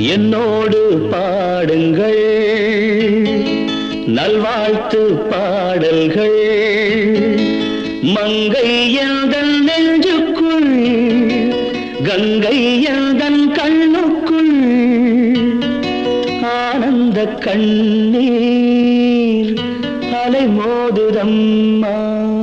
என்னோடு பாடுங்கள் நல்வாழ்த்து பாடல்கள் மங்கை எந்தன் நெஞ்சுக்குள் கங்கை எந்தன் கண்ணுக்குள் ஆனந்த கண்ணீர் அலை மோதுதம்மா.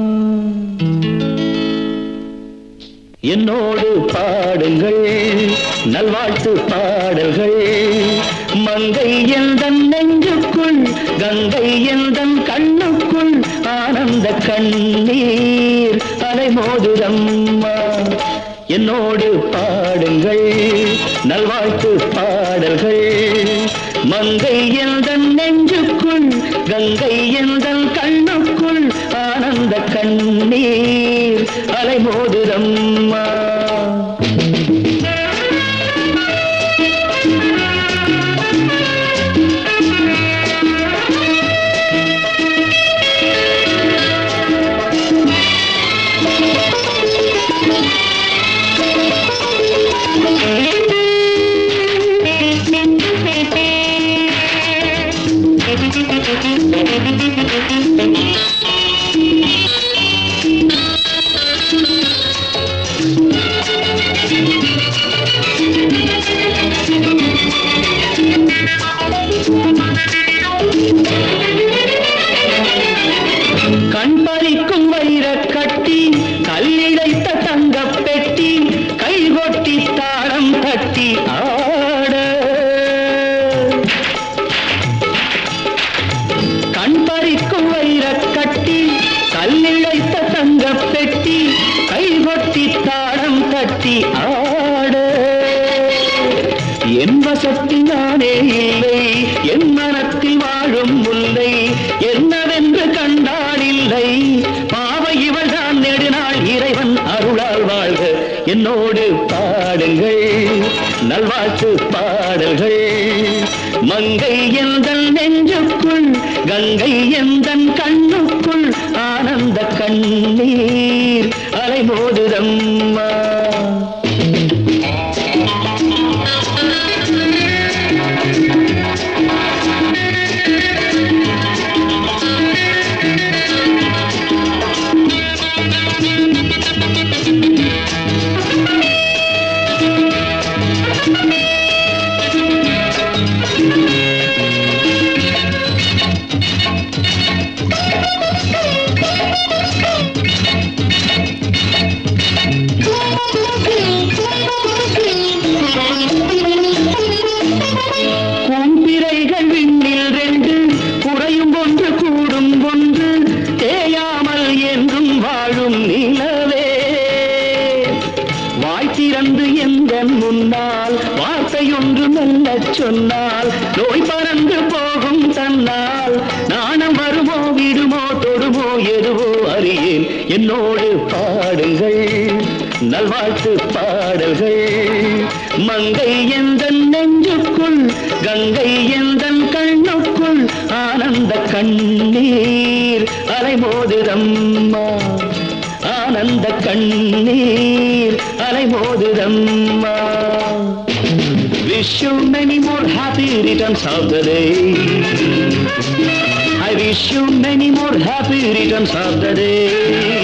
என்னோடு பாடுங்கள் நல்வாழ்த்து பாடல்கள் மங்கை எந்தன் நெஞ்சுக்குள் கங்கை எந்தன் கண்ணுக்குள் ஆனந்த கண்ணீர் அலை மோதுதம்மா. என்னோடு பாடுங்கள் நல்வாழ்த்து பாடல்கள் மங்கை எந்தன் நெஞ்சுக்குள் கங்கை எந்தன் கண்ணுக்குள் ஆனந்த கண்ணீர் அலை மோதுதம்மா. கண் பறிக்கும் வைரக் கட்டி கல்லிழைத்த தங்கப் பெட்டி கைகொட்டி தாளம் தட்டி ஆட கண் பறிக்கும் வைரக் கட்டி கல்லிழைத்த தங்கப் பெட்டி கைகொட்டி தாளம் தட்டி ஆட என் வசத்தில் நானே இல்லை என் மனத்தில் வாழும் முல்லை என்னவென்று கண்டால் இல்லை பாவை இவள் தான் நெடுநாள் இறைவன் அருளால் வாழ்க. என்னோடு பாடுங்கள் நல்வாழ்த்து பாடல்கள் மங்கை எந்தன் நெஞ்சுக்குள் கங்கை எந்தன் கண்ணுக்குள் ஆனந்த கண்ணீர் அலை மோதுதம்மா. திறந்து எந்தன் முன்னால் வார்த்தையொன்று மெல்ல சொன்னால் நோய் பறந்து போகும் தன்னால் நாணம் வருமோ விடுமோ தொடுமோ எதுவோ அறியேன். என்னோடு பாடுங்கள் நல்வாழ்த்து பாடல்கள் மங்கை எந்தன் நெஞ்சுக்குள் கங்கை எந்தன் கண்ணுக்குள் ஆனந்த கண்ணீர் அலை மோதுதம்மா. ஆனந்த கண்ணீர் அலை மோதுதம்மா. Wish you many more happy returns of the day. I wish you many more happy returns of the day.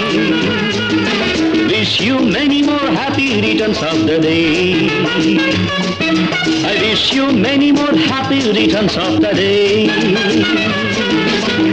Wish you many more happy returns of the day. I wish you many more happy returns of the day.